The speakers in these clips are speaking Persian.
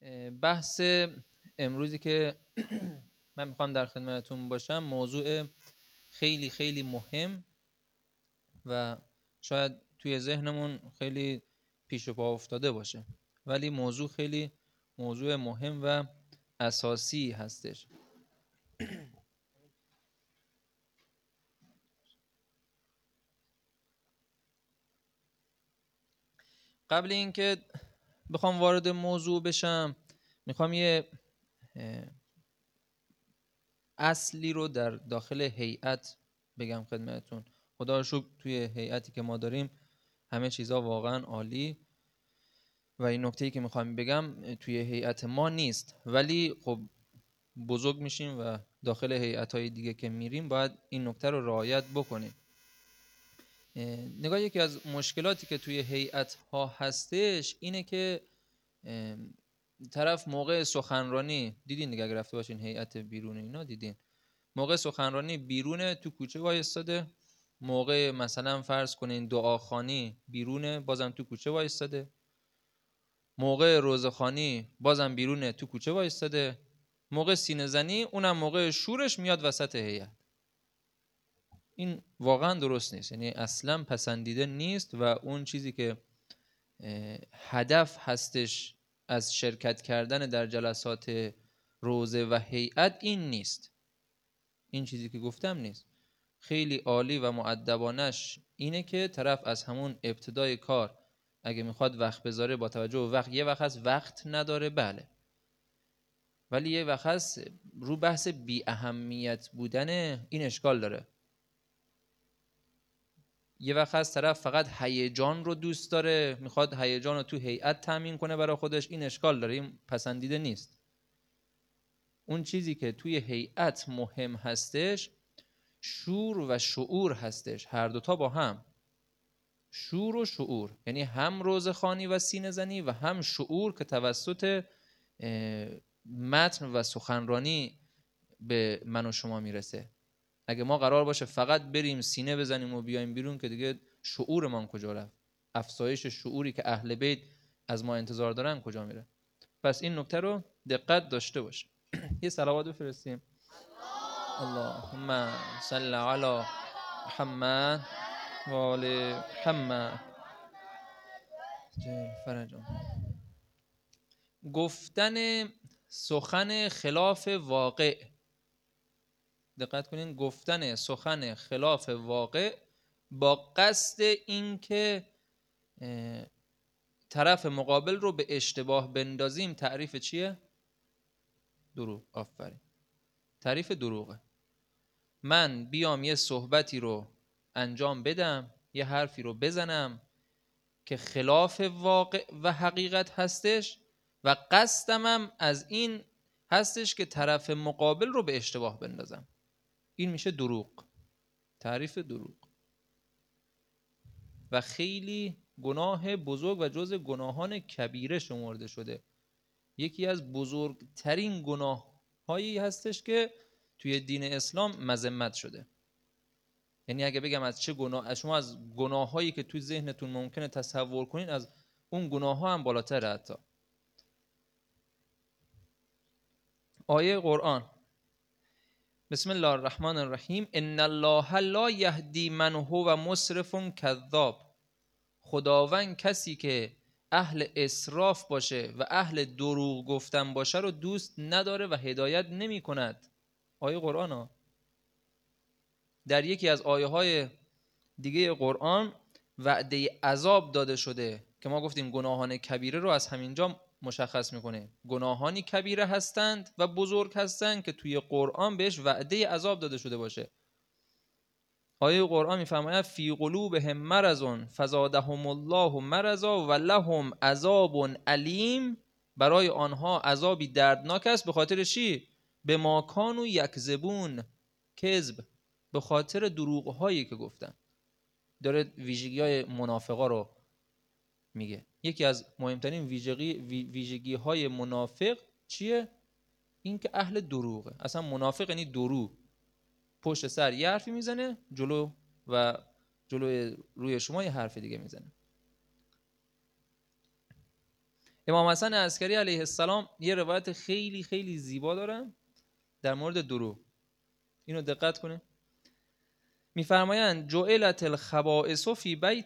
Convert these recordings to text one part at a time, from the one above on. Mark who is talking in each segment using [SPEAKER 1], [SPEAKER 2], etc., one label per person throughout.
[SPEAKER 1] بحث امروزی که من میخوام در خدمتتون باشم موضوع خیلی خیلی مهم و شاید توی ذهنمون خیلی پیش پا افتاده باشه، ولی موضوع خیلی موضوع مهم و اساسی هستش. قبل اینکه بخوام وارد موضوع بشم میخوام یه اصلی رو در داخل هیئت بگم خدمتتون. خدا رو شکر توی هیئتی که ما داریم همه چیزا واقعا عالی و این نکته‌ای که میخوام بگم توی هیئت ما نیست، ولی خب بزرگ میشیم و داخل هیئت‌های دیگه که میریم باید این نکته رو رعایت بکنیم. نگاه یکی از مشکلاتی که توی هیئت ها هستش اینه که طرف موقع سخنرانی دیدین دیگه، اگه رفته باشین هیئت بیرون اینا دیدین موقع سخنرانی بیرونه تو کوچه وایستاده، موقع مثلا فرض کنین دعاخوانی بیرونه بازم تو کوچه وایستاده، موقع روزخوانی بازم بیرونه تو کوچه وایستاده، موقع سینه زنی اونم موقع شورش میاد وسط هیئت. این واقعا درست نیست، یعنی اصلا پسندیده نیست و اون چیزی که هدف هستش از شرکت کردن در جلسات روزه و هیئت این نیست. این چیزی که گفتم نیست. خیلی عالی و مؤدبانش اینه که طرف از همون ابتدای کار اگه میخواد وقت بذاره با توجه به وقت، یه وقت هست وقت نداره بله، ولی یه وقت هست رو بحث بی اهمیت بودن این اشکال داره. یه وقت هست طرف فقط هیجان رو دوست داره، میخواد هیجان رو تو هیئت تامین کنه برای خودش، این اشکال داره، این پسندیده نیست. اون چیزی که توی هیئت مهم هستش شور و شعور هستش، هر دوتا با هم. شور و شعور یعنی هم روزخوانی و سینه زنی و هم شعور که توسط متن و سخنرانی به من و شما میرسه. اگه ما قرار باشه فقط بریم سینه بزنیم و بیایم بیرون که دیگه شعورمان کجا رفت؟ افزایش شعوری که اهل بیت از ما انتظار دارن کجا میره؟ پس این نکته رو دقت داشته باش. یه صلوات بفرستیم. اللهم صل علی محمد و آل محمد. فرجام. گفتن سخن خلاف واقع، دقت کنین، گفتن سخن خلاف واقع با قصد اینکه طرف مقابل رو به اشتباه بندازیم تعریف چیه؟ دروغ. آفرین، تعریف دروغه. من بیام یه صحبتی رو انجام بدم، یه حرفی رو بزنم که خلاف واقع و حقیقت هستش و قصدمم از این هستش که طرف مقابل رو به اشتباه بندازم، این میشه دروغ. تعریف دروغ و خیلی گناه بزرگ و جز گناهان کبیره شمرده شده. یکی از بزرگترین گناه هایی هستش که توی دین اسلام مذمت شده. یعنی اگه بگم از چه گناه، شما از گناه هایی که توی ذهنتون ممکنه تصور کنین از اون گناه ها هم بالاتره. حتی آیه قرآن بسم الله الرحمن الرحیم ان الله لا یهدی من هو مسرف کذاب. خداوند کسی که اهل اسراف باشه و اهل دروغ گفتن باشه رو دوست نداره و هدایت نمی کند. آیه قرآن ها. در یکی از آیه های دیگه قرآن وعده عذاب داده شده که ما گفتیم گناهان کبیره رو از همینجا مشخص میکنه. گناهانی کبیره هستند و بزرگ هستند که توی قرآن بهش وعده عذاب داده شده باشه. آیه قرآن میفرماید فی قلوبهم مرض فزادهم الله مرضا و لهم عذاب علیم. برای آنها عذابی دردناک است. به خاطر چی؟ به ما کانوا یکذبون. کذب، به خاطر دروغ هایی که گفتن. داره ویژگی های منافقا رو میگه. یکی از مهمترین ویژگی های منافق چیه؟ این که اهل دروغه. اصلا منافق یعنی دروغ. پشت سر یه حرفی میزنه، جلوی روی شما یه حرف دیگه میزنه. امام حسن عسکری علیه السلام یه روایت خیلی خیلی زیبا دارن در مورد دروغ. اینو دقت کنه. میفرمایند جعلت الخبائث فی بیت،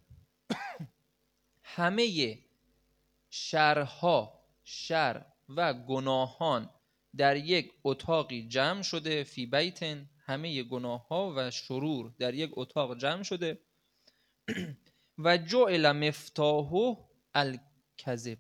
[SPEAKER 1] همه شرها، شر و گناهان در یک اتاقی جمع شده. فی بیت، همه گناه ها و شرور در یک اتاق جمع شده. و جعل مفتاحه الکذب،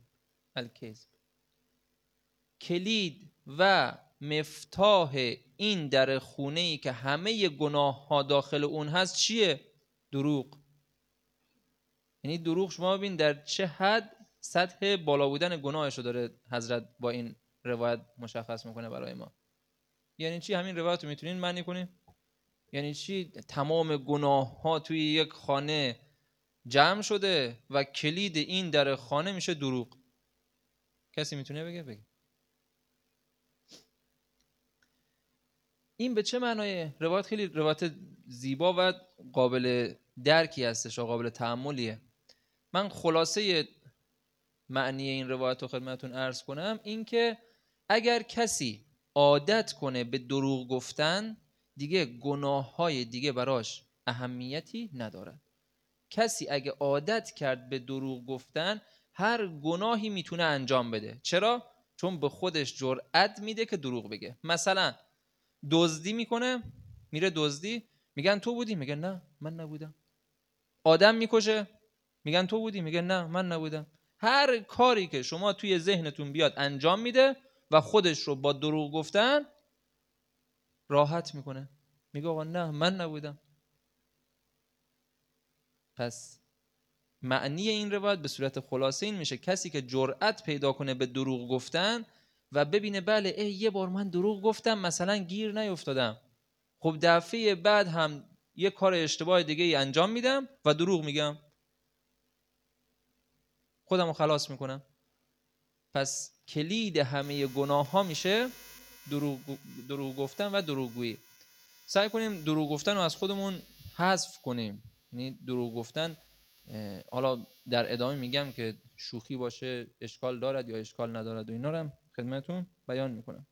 [SPEAKER 1] کلید و مفتاح این در خونه‌ای که همه گناه ها داخل اون هست چیه؟ دروغ. یعنی دروغ شما ببین در چه حد سطح بالا بودن گناهش رو داره حضرت با این روایت مشخص میکنه برای ما. یعنی چی؟ همین روایت رو میتونین معنی کنین؟ یعنی چی؟ تمام گناه ها توی یک خانه جمع شده و کلید این در خانه میشه دروغ. کسی میتونه بگه؟ این به چه معنای؟ روایت خیلی روایت زیبا و قابل درکی هستش و قابل تأملیه. من خلاصه معنی این روایت رو خدمتتون عرض کنم، این که اگر کسی عادت کنه به دروغ گفتن، دیگه گناه‌های دیگه براش اهمیتی نداره. کسی اگه عادت کرد به دروغ گفتن، هر گناهی میتونه انجام بده. چرا؟ چون به خودش جرأت میده که دروغ بگه. مثلا دزدی میکنه، میره دزدی، میگن تو بودی؟ میگه نه من نبودم. آدم میکشه، میگن تو بودی؟ میگه نه من نبودم. هر کاری که شما توی ذهنتون بیاد انجام میده و خودش رو با دروغ گفتن راحت میکنه، میگه آقا نه من نبودم. پس معنی این روایت به صورت خلاصه این میشه کسی که جرأت پیدا کنه به دروغ گفتن و ببینه بله یه بار من دروغ گفتم مثلا گیر نیفتادم، خب دفعه بعد هم یه کار اشتباه دیگه ای انجام میدم و دروغ میگم، خودم رو خلاص میکنم. پس کلید همه گناه ها میشه دروغ گفتن و دروغگویی. سعی کنیم دروغ گفتن رو از خودمون حذف کنیم. یعنی دروغ گفتن، حالا در ادامه میگم که شوخی باشه اشکال دارد یا اشکال ندارد و اینا رو هم خدمتتون بیان میکنم.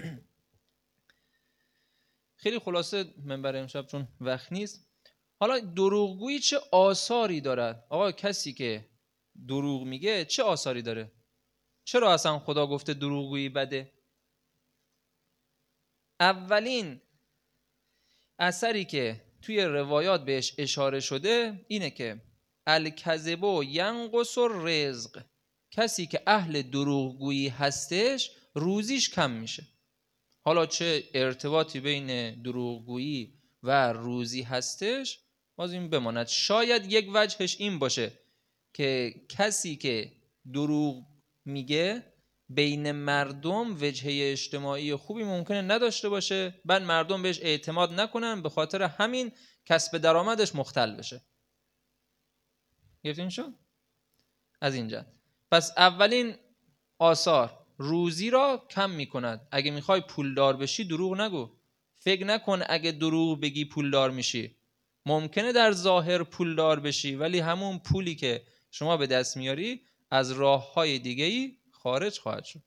[SPEAKER 1] خیلی خلاصه من برای امشب چون وقت نیست. حالا دروغگویی چه آثاری دارد؟ آقا کسی که دروغ میگه چه آثاری داره؟ چرا اصلا خدا گفته دروغگویی بده؟ اولین اثری که توی روایات بهش اشاره شده اینه که الکذب ینقص الرزق، کسی که اهل دروغگویی هستش روزیش کم میشه. حالا چه ارتباطی بین دروغگویی و روزی هستش باز این بماند. شاید یک وجهش این باشه که کسی که دروغ میگه بین مردم وجهه اجتماعی خوبی ممکنه نداشته باشه، بعد مردم بهش اعتماد نکنن، به خاطر همین کسب درآمدش مختل بشه. گرفتین شو؟ از اینجا پس اولین آثار روزی را کم میکند. اگه میخوای پولدار بشی دروغ نگو. فکر نکن اگه دروغ بگی پولدار میشی. ممکنه در ظاهر پولدار بشی ولی همون پولی که شما به دست میاری از راه‌های دیگه‌ای خارج خواهد شد.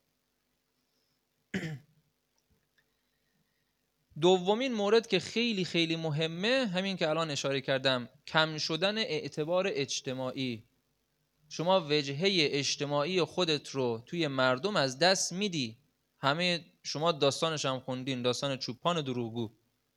[SPEAKER 1] دومین مورد که خیلی خیلی مهمه همین که الان اشاره کردم، کم شدن اعتبار اجتماعی. شما وجهه اجتماعی خودت رو توی مردم از دست میدی. همه شما داستانش هم خوندین، داستان چوپان دروغگو.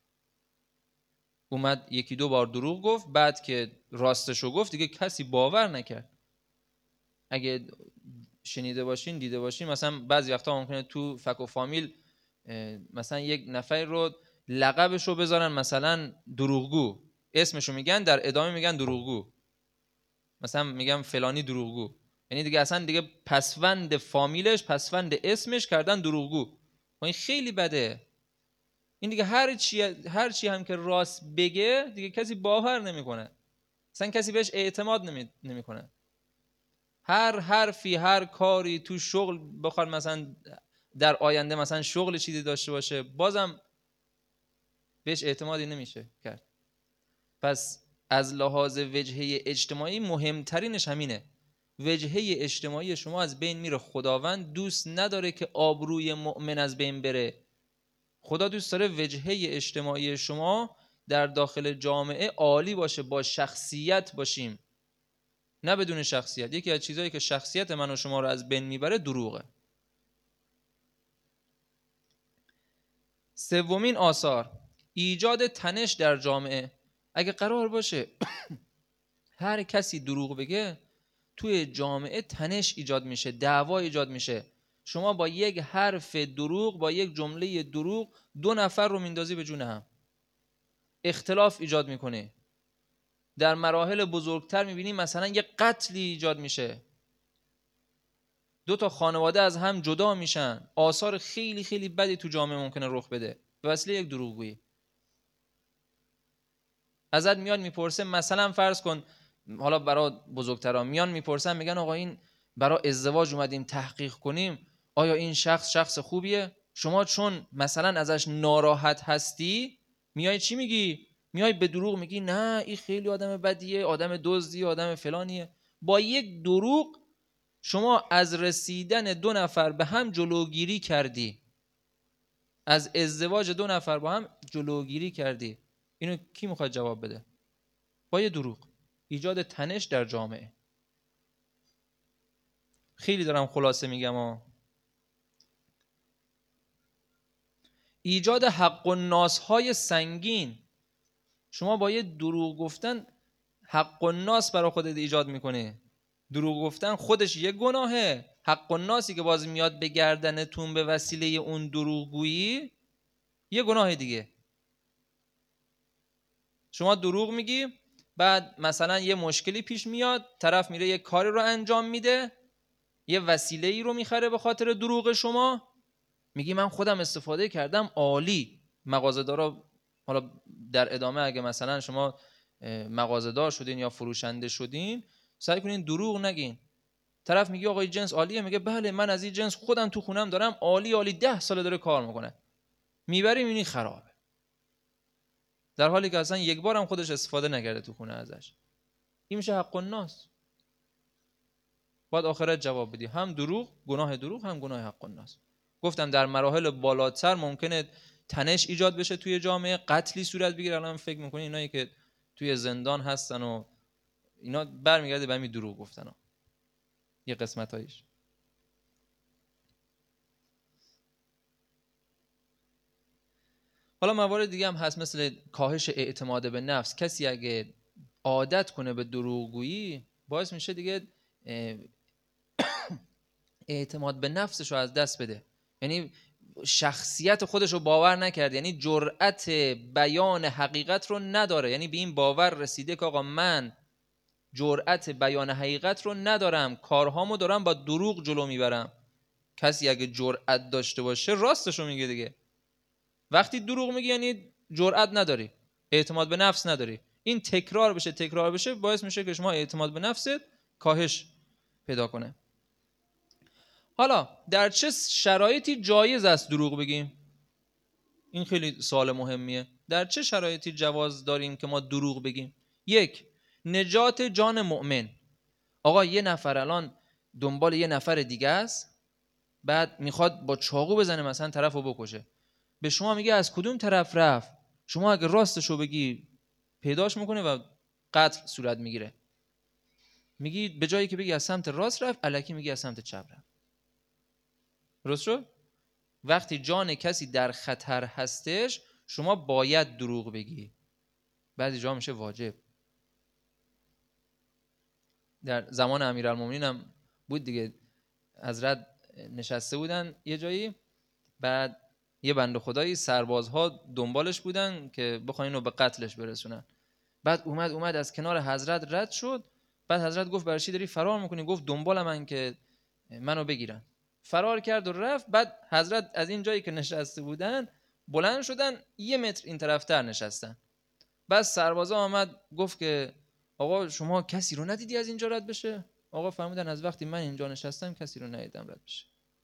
[SPEAKER 1] اومد یکی دو بار دروغ گفت، بعد که راستشو گفت دیگه کسی باور نکرد. اگه شنیده باشین دیده باشین مثلا بعضی وقتا ممکنه تو فک و فامیل مثلا یک نفر رو لقبشو بذارن مثلا دروغگو، اسمشو میگن در ادامه میگن دروغگو، مثلا میگم فلانی دروغگو، یعنی دیگه اصلا دیگه پسوند فامیلش پسوند اسمش کردن دروغگو. و این خیلی بده. این دیگه هر چی هم که راست بگه دیگه کسی باور نمیکنه، اصلا کسی بهش اعتماد نمیکنه. هر حرفی هر کاری تو شغل بخواد مثلا در آینده مثلا شغل چیزی داشته باشه بازم بهش اعتمادی نمیشه کرد. پس از لحاظ وجهه اجتماعی مهمترینش همینه. وجهه اجتماعی شما از بین میره. خداوند دوست نداره که آبروی مؤمن از بین بره. خدا دوست داره وجهه اجتماعی شما در داخل جامعه عالی باشه، با شخصیت باشیم، نه بدون شخصیت. یکی از چیزایی که شخصیت من و شما رو از بین میبره دروغه. سومین آثار، ایجاد تنش در جامعه. اگه قرار باشه هر کسی دروغ بگه، توی جامعه تنش ایجاد میشه، دعوا ایجاد میشه. شما با یک حرف دروغ، با یک جمله دروغ 2 نفر رو میندازی به جون هم، اختلاف ایجاد میکنه. در مراحل بزرگتر میبینیم مثلا یک قتلی ایجاد میشه، 2 تا خانواده از هم جدا میشن، آثار خیلی خیلی بدی تو جامعه ممکنه رخ بده به وسیله یک دروغگویی. ازت میاد میپرسه، مثلا فرض کن حالا برای بزرگترا میان میپرسن، میگن آقا این برای ازدواج اومدیم تحقیق کنیم، آیا این شخص خوبیه؟ شما چون مثلا ازش ناراحت هستی میای چی میگی؟ میای به دروغ میگی نه این خیلی آدم بدیه، آدم دزدیه، آدم فلانیه. با یک دروغ شما از رسیدن 2 نفر به هم جلوگیری کردی، از ازدواج 2 نفر با هم جلوگیری کردی. اینو کی میخواد جواب بده؟ با یه دروغ. ایجاد تنش در جامعه. خیلی دارم خلاصه میگم ایجاد حق الناس های سنگین. شما با یه دروغ گفتن حق الناس برای خودت ایجاد میکنه. دروغ گفتن خودش یه گناهه، حق الناسی که باز میاد به گردنتون به وسیله اون دروغگویی یه گناه دیگه. شما دروغ میگی، بعد مثلا یه مشکلی پیش میاد، طرف میره یه کاری رو انجام میده، یه وسیله‌ای رو میخره به خاطر دروغ شما، میگی من خودم استفاده کردم عالی. مغازه‌دارا حالا در ادامه اگه مثلا شما مغازه‌دار شدین یا فروشنده شدین، سعی کنین دروغ نگین. طرف میگه آقا این جنس عالیه، میگه بله من از این جنس خودم تو خونم دارم عالی 10 ساله داره کار میکنه. میبری میبینی خرابه، در حالی که اصلا یک بار هم خودش استفاده نکرده تو خونه ازش. این میشه حق الناس. باید آخرت جواب بدی، هم دروغ، گناه دروغ، هم گناه حق الناس. گفتم در مراحل بالاتر ممکنه تنش ایجاد بشه توی جامعه، قتلی صورت بگیره. الان فکر میکنی اینایی که توی زندان هستن و اینا برمیگرده به همین دروغ گفتن ها. یه قسمتایش. حالا موارد دیگه هم هست، مثل کاهش اعتماد به نفس. کسی اگه عادت کنه به دروغگویی، باعث میشه دیگه اعتماد به نفسش رو از دست بده. یعنی شخصیت خودش رو باور نکرد، یعنی جرأت بیان حقیقت رو نداره. یعنی به این باور رسیده که آقا من جرأت بیان حقیقت رو ندارم، کارهامو دارم با دروغ جلو میبرم. کسی اگه جرأت داشته باشه راستش رو میگه دیگه. وقتی دروغ میگی یعنی جرأت نداری، اعتماد به نفس نداری. این تکرار بشه باعث میشه که شما اعتماد به نفست کاهش پیدا کنه. حالا در چه شرایطی جایز است دروغ بگیم؟ این خیلی سوال مهمیه. در چه شرایطی جواز داریم که ما دروغ بگیم؟ 1. نجات جان مؤمن. آقا یه نفر الان دنبال یه نفر دیگه است، بعد میخواد با چاقو بزنه مثلا طرفو بکشه. به شما میگه از کدوم طرف رفت. شما اگه راستشو بگی پیداش میکنه و قتل صورت میگیره. میگی به جایی که بگی از سمت راست رفت، الکی میگی از سمت چپ رفت. درست شد؟ وقتی جان کسی در خطر هستش شما باید دروغ بگی. بعضی جا میشه واجب. در زمان امیرالمومنین هم بود دیگه، حضرت نشسته بودن یه جایی، بعد یه بنده خدایی سربازها دنبالش بودن که بخواین اینو به قتلش برسونن. بعد اومد از کنار حضرت رد شد. بعد حضرت گفت برای چی داری فرار میکنی؟ گفت دنبال من که منو بگیرن. فرار کرد و رفت. بعد حضرت از این جایی که نشسته بودن بلند شدن 1 متر این طرفتر نشستن. بعد سربازا آمد گفت که آقا شما کسی رو ندیدی از اینجا رد بشه؟ آقا فرمودن از وقتی من اینجا نشستم کسی رو ندیدم رد بشه.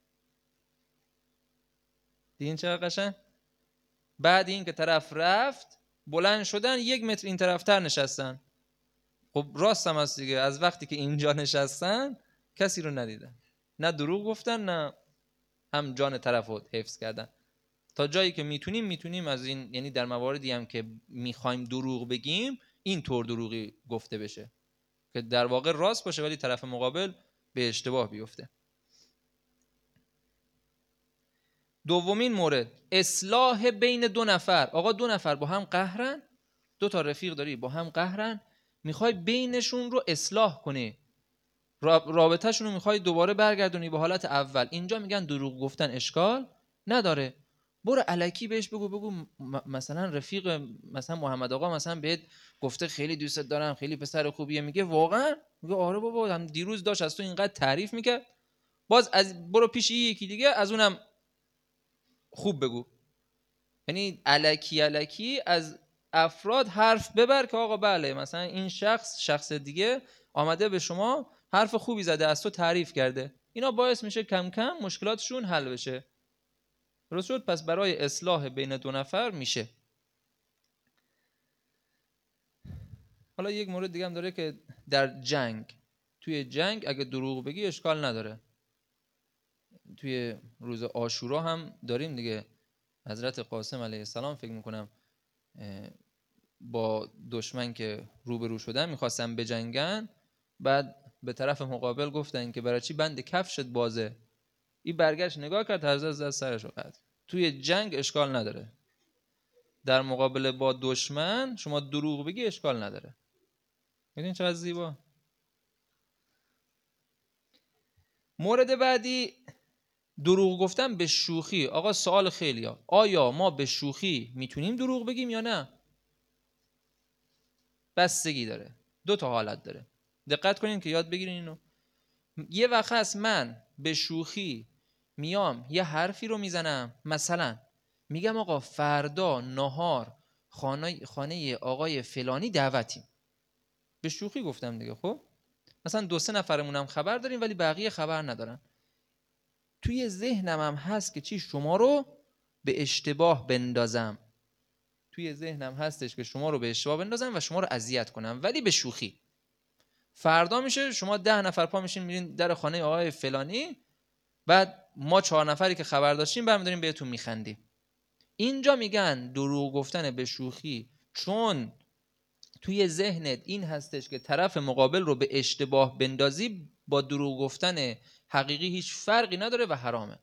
[SPEAKER 1] دیدین چقدر قشنگ؟ بعد این که طرف رفت بلند شدن 1 متر این طرفتر نشستن. خب راست هم هست دیگه، از وقتی که اینجا نشستن کسی رو ندیدن، نه دروغ گفتن نه هم جان طرف رو حفظ کردن. تا جایی که میتونیم از این، یعنی در مواردی هم که میخوایم دروغ بگیم این طور دروغی گفته بشه که در واقع راست باشه ولی طرف مقابل به اشتباه بیفته. دومین مورد، اصلاح بین دو نفر. آقا دو نفر با هم قهرن، دو تا رفیق داری با هم قهرن، میخوای بینشون رو اصلاح کنی، رابطهشون رو میخوای دوباره برگردونی به حالت اول. اینجا میگن دروغ گفتن اشکال نداره. برو الکی بهش بگو مثلا رفیق مثلا محمد آقا مثلا بهت گفته خیلی دوستت دارم، خیلی پسر خوبیه. میگه واقعا؟ میگه آره بابا، هم دیروز داشت از تو اینقدر تعریف میکرد. باز از برو پیش یکی دیگه از اونم خوب بگو. یعنی الکی از افراد حرف ببر که آقا بله مثلا این شخص دیگه آمده به شما حرف خوبی زده، از تو تعریف کرده. اینا باعث میشه کم کم مشکلاتشون حل بشه. درست شد؟ پس برای اصلاح بین دو نفر میشه. حالا یک مورد دیگه هم داره که در توی جنگ اگه دروغ بگی اشکال نداره. توی روز عاشورا هم داریم دیگه، حضرت قاسم علیه السلام فکر میکنم با دشمن که روبرو شدن میخواستن بجنگن، بعد به طرف مقابل گفتن که برای چی بند کفشت بازه. این برگشت نگاه کرد، حضرت سرش رو قطع. توی جنگ اشکال نداره، در مقابل با دشمن شما دروغ بگی اشکال نداره. ببین چقدر زیبا. مورد بعدی، دروغ گفتن به شوخی. آقا سوال خیلیه، آیا ما به شوخی میتونیم دروغ بگیم یا نه؟ بستگی داره، دو تا حالت داره. دقت کنین که یاد بگیرین اینو. یه وقت هست من به شوخی میام یه حرفی رو میزنم، مثلا میگم آقا فردا نهار خانه آقای فلانی دعوتیم. به شوخی گفتم دیگه. خب مثلا 2-3 نفرمونم خبر داریم ولی بقیه خبر ندارن. توی ذهنم هم هست که چی شما رو به اشتباه بندازم. توی ذهنم هستش که شما رو به اشتباه بندازم و شما رو اذیت کنم، ولی به شوخی. فردا میشه شما 10 نفر پا میشین میرین در خانه آقای فلانی، بعد ما 4 نفری که خبر داشتیم برمی‌داریم بهتون میخندیم. اینجا میگن دروغ گفتن به شوخی، چون توی ذهنت این هستش که طرف مقابل رو به اشتباه بندازی، با دروغ گفتن حقیقی هیچ فرقی نداره و حرامه.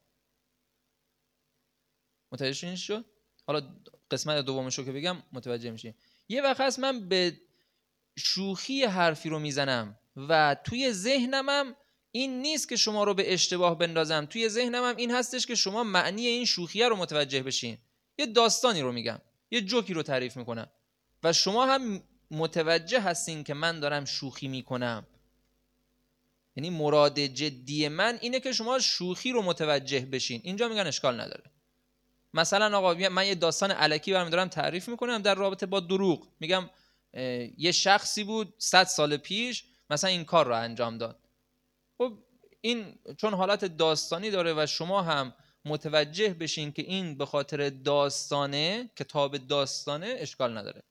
[SPEAKER 1] متوجه شد؟ حالا قسمت دومشو که بگم متوجه میشین. یه وقت هست من به شوخی حرفی رو میزنم و توی ذهنمم این نیست که شما رو به اشتباه بندازم، توی ذهنمم این هستش که شما معنی این شوخیه رو متوجه بشین. یه داستانی رو میگم، یه جوکی رو تعریف میکنم و شما هم متوجه هستین که من دارم شوخی میکنم. یعنی مراد جدی من اینه که شما شوخی رو متوجه بشین. اینجا میگن اشکال نداره. مثلا آقا من یه داستان الکی برام دارم تعریف میکنم در رابطه با دروغ. میگم یه شخصی بود 100 سال پیش مثلا این کار رو انجام داد. خب این چون حالت داستانی داره و شما هم متوجه بشین که این به خاطر داستانه، کتاب داستانه، اشکال نداره.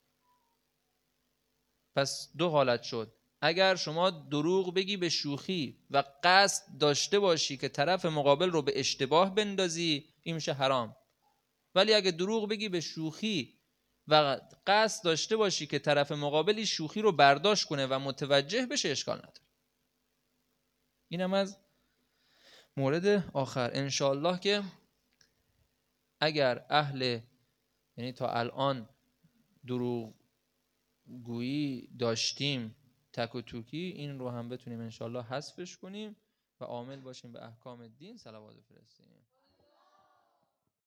[SPEAKER 1] پس دو حالت شد. اگر شما دروغ بگی به شوخی و قصد داشته باشی که طرف مقابل رو به اشتباه بندازی، این میشه حرام. ولی اگه دروغ بگی به شوخی و قصد داشته باشی که طرف مقابلی شوخی رو برداشت کنه و متوجه بشه، اشکال نداره. اینم از مورد آخر. انشاءالله که اگر یعنی تا الان دروغ گویی داشتیم تک و توکی، این رو هم بتونیم انشاءالله حذفش کنیم و عامل باشیم به احکام دین. صلوات بفرستیم.